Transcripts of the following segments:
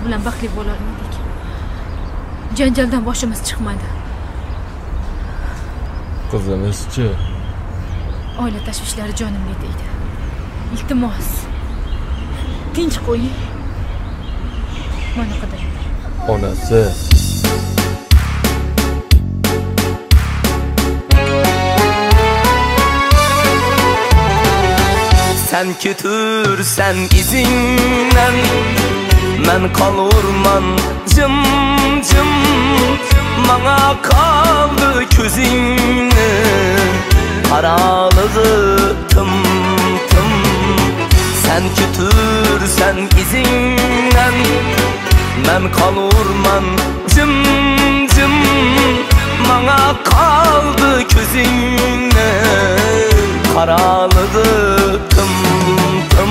bilan baxtli bo'la olmadik. Janjaldan boshimiz chiqmadi. Qizimiz-chi? Oila tashvishlari jonimga tegdi. Iltimos, tinch qo'ying. Mana qidir. Onasi. Sen ketursan izingdan, men qolurman jim jim. Manga qaldı ko'zingni, qaraligi tim tim. Sen ketursan izingdan, men qolurman jim jim. Manga qaldı ko'zingni, qaraligi tim tim.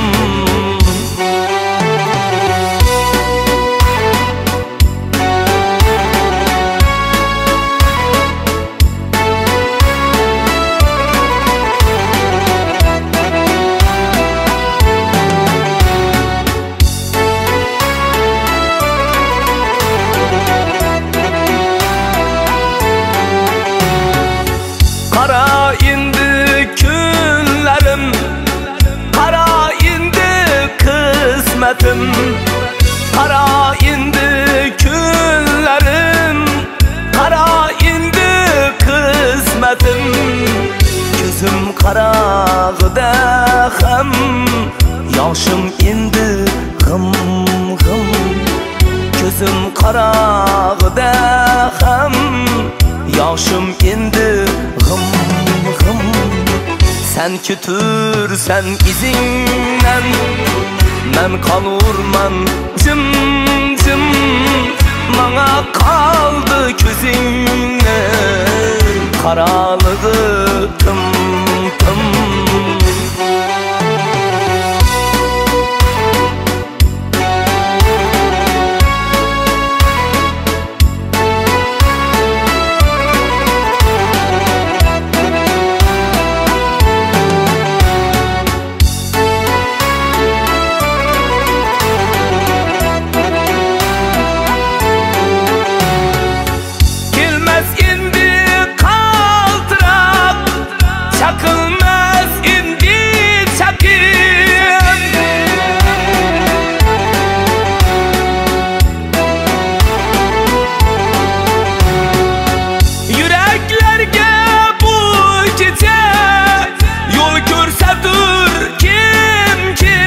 Qara indi kunlarim, qara indi qismetim. Qara indi kunlarim, qara indi qismetim. Ko'zim qarag'ida ham, yoshim endi g'im g'im. Ko'zim qarag'ida ham, yoshim endi g'im g'im. Sen ketursan izingdan, men qolurman jim jim. Manga qaldı ko'zingni, qaraligi tim tim. Çakılmaz indi çakın. Yüreklerge bu gece yol görsedir kim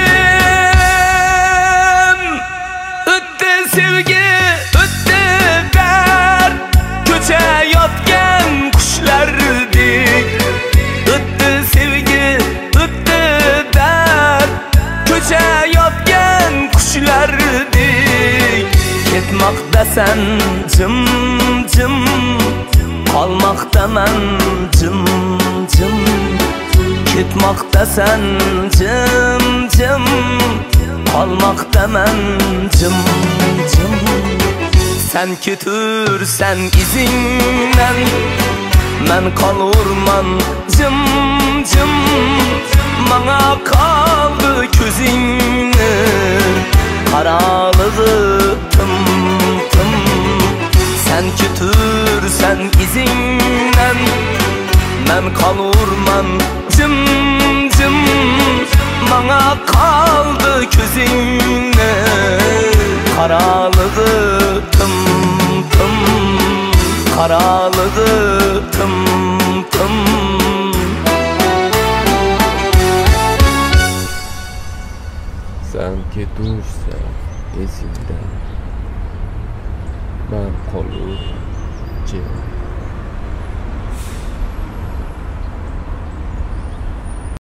kim. Öttü sevgi, öttü dert, köçe yatken kuşlardik. Öttü sevgi, öttü dert, köçe yatgan qushlardik. Ketmoqdasan jim jim, qolmoqdaman jim jim. Ketmoqdasan jim jim, qolmoqdaman jim jim. Sen ketursan izingdan, men qolurman jim jim. Manga qaldı ko'zingni, qaraligi tim tim. Sen ketursan izingdan, men qolurman jim jim. Manga qaldı ko'zingni, qaraligi tim tim. Qaraligi tim tim. Sen ketursan izingdan, men qolur jim.